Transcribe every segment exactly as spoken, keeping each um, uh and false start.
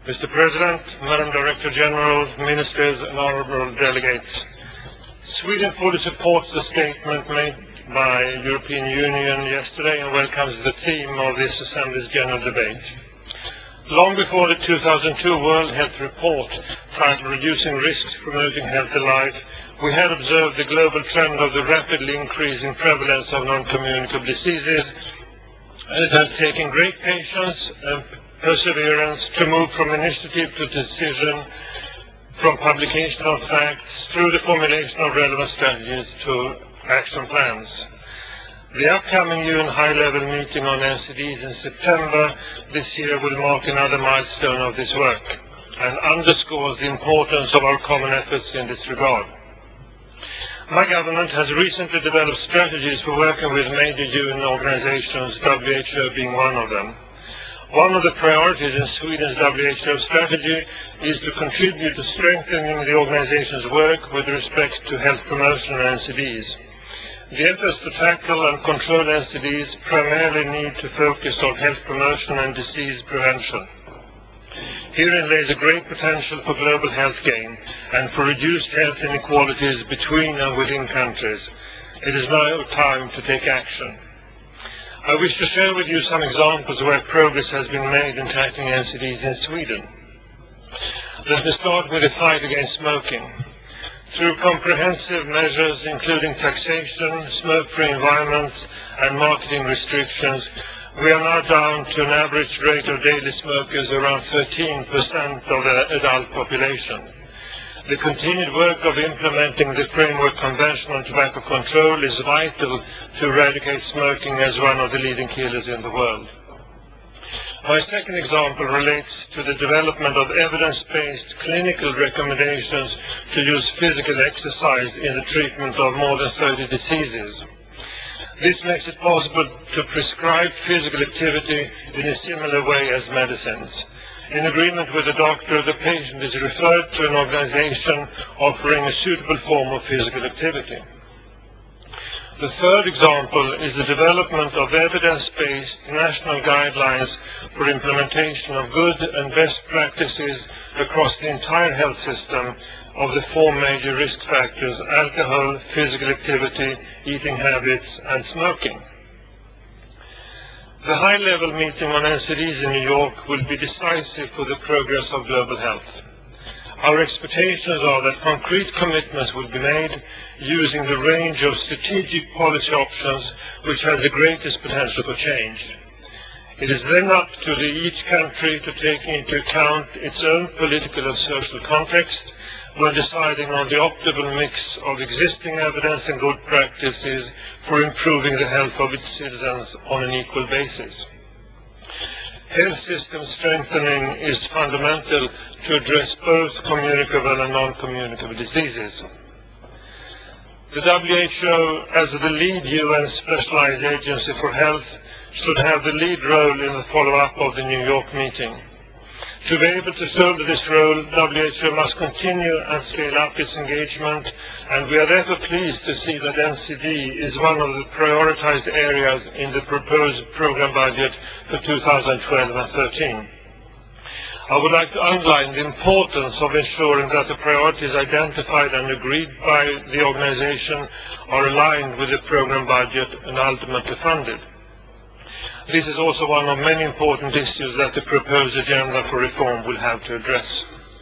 Mister President, Madam Director General, Ministers and Honourable Delegates, Sweden fully supports the statement made by the European Union yesterday and welcomes the theme of this Assembly's general debate. Long before the two thousand two World Health Report titled Reducing Risks, Promoting Healthy Life, we had observed the global trend of the rapidly increasing prevalence of non-communicable diseases, and it has taken great patience and perseverance to move from initiative to decision, from publication of facts through the formulation of relevant strategies to action plans. The upcoming U N high-level meeting on N C Ds in September this year will mark another milestone of this work and underscores the importance of our common efforts in this regard. My government has recently developed strategies for working with major U N organizations, W H O being one of them. One of the priorities in Sweden's W H O strategy is to contribute to strengthening the organization's work with respect to health promotion and N C Ds. The efforts to tackle and control N C Ds primarily need to focus on health promotion and disease prevention. Herein lays a great potential for global health gain and for reduced health inequalities between and within countries. It is now time to take action. I wish to share with you some examples where progress has been made in tackling N C Ds in Sweden. Let me start with the fight against smoking. Through comprehensive measures including taxation, smoke-free environments and marketing restrictions, we are now down to an average rate of daily smokers around thirteen percent of the adult population. The continued work of implementing the Framework Convention on Tobacco Control is vital to eradicate smoking as one of the leading killers in the world. My second example relates to the development of evidence-based clinical recommendations to use physical exercise in the treatment of more than thirty diseases. This makes it possible to prescribe physical activity in a similar way as medicines. In agreement with the doctor, the patient is referred to an organization offering a suitable form of physical activity. The third example is the development of evidence-based national guidelines for implementation of good and best practices across the entire health system of the four major risk factors: alcohol, physical activity, eating habits, and smoking. The high-level meeting on N C Ds in New York will be decisive for the progress of global health. Our expectations are that concrete commitments will be made using the range of strategic policy options which have the greatest potential for change. It is then up to the, each country to take into account its own political and social context when deciding on the optimal mix of existing evidence and good practices for improving the health of its citizens on an equal basis. Health system strengthening is fundamental to address both communicable and non-communicable diseases. The W H O, as the lead U N specialized agency for health, should have the lead role in the follow-up of the New York meeting. To be able to shoulder this role, W H O must continue and scale up its engagement, and we are therefore pleased to see that N C D is one of the prioritized areas in the proposed program budget for two thousand twelve and thirteen. I would like to underline the importance of ensuring that the priorities identified and agreed by the organization are aligned with the program budget and ultimately funded. This is also one of many important issues that the proposed agenda for reform will have to address.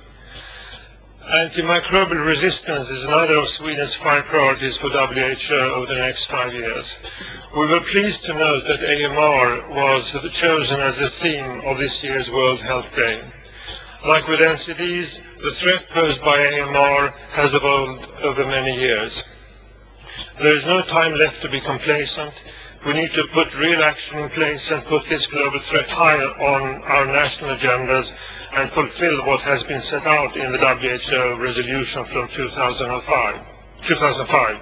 Antimicrobial resistance is another of Sweden's five priorities for W H O over the next five years. We were pleased to note that A M R was chosen as the theme of this year's World Health Day. Like with N C Ds, the threat posed by A M R has evolved over many years. There is no time left to be complacent. We need to put real action in place and put this global threat higher on our national agendas and fulfill what has been set out in the W H O resolution from two thousand five.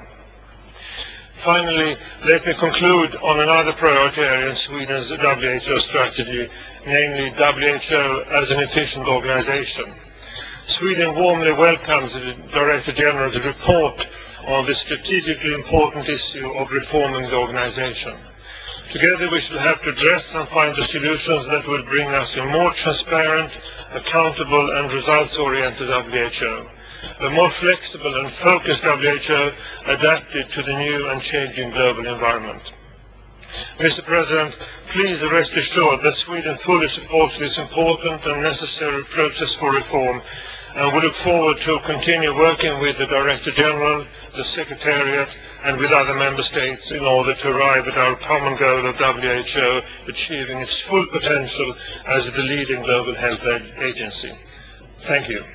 Finally, let me conclude on another priority area in Sweden's W H O strategy, namely W H O as an efficient organization. Sweden warmly welcomes the Director General's report on the strategically important issue of reforming the organization. Together we shall have to address and find the solutions that will bring us a more transparent accountable and results-oriented W H O. A more flexible and focused W H O adapted to the new and changing global environment. Mister President, please rest assured that Sweden fully supports this important and necessary process for reform, and we look forward to continue working with the Director General, the Secretariat, and with other Member States in order to arrive at our common goal of W H O achieving its full potential as the leading global health agency. Thank you.